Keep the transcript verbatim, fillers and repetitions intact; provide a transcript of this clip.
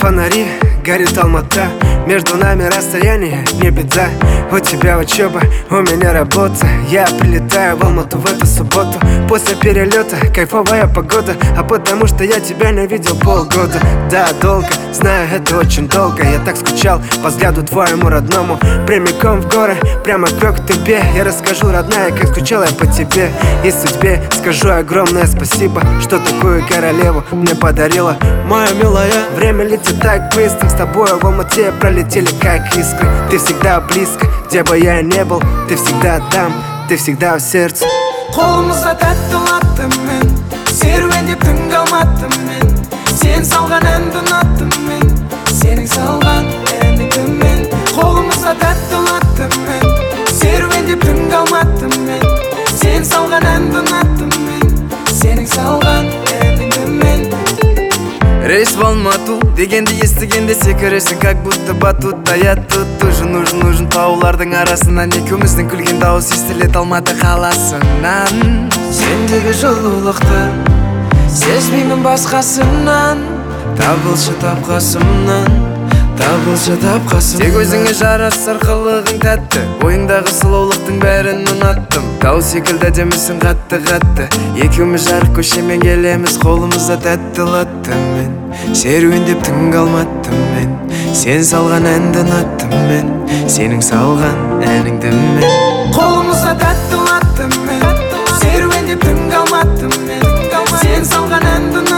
фонари, горит Алмата. Между нами расстояние, не беда. У тебя учеба, у меня работа. Я прилетаю в Алмату в эту субботу. После перелета кайфовая погода. А потому что я тебя не видел полгода. Да, долго, знаю, это очень долго. Я так скучал по взгляду твоему родному. Прямиком в горы, прямо к тебе. Я расскажу, родная, как скучал я по тебе и судьбе. Скажу огромное спасибо, что такую королеву мне подарила. Моя милая, время летит так быстро. С тобой в Алмате пролетели как искры. Ты всегда близко, где бы я не был. Ты всегда там, ты всегда в сердце. Қолымызда тәтті латтым мен, серуендеп түн қалматтым мен. Сен салған әнді ұнаттым мен, сенің салған әніңді мен. Қолымызда тәтті латтым мен, серуендеп түн қалматтым мен. Сен салған әнді ұнаттым мен, сенің салған әніңді мен. Рейс в Алмату дегенді естігенде секіресің, как будто батутта. Я тут нужен, нужен, нужен таулардың арасынан. Екеуміздің күлген дауыс естілет Алматы қаласынан. Сендегі жылулықты сезбеймін басқасынан. Табылшы тапқасымнан, табылшы тапқасымнан. Тек өзіңе жарасар қылығың тәтті, ойыңдағы сұлулықтың бәрін ұнаттым. Тау секілді демісің қатты-қатты. Екеуміз жарық көшемен келеміз, қолымызда тәтті латтым мен. Серуендеп түн қалматтым мен, сен салған әнді ұнаттым мен, сенің салған әніңді мен. Қолымызда тәтті латтым мен, серуендеп түн қалматтым мен, сен салған әнді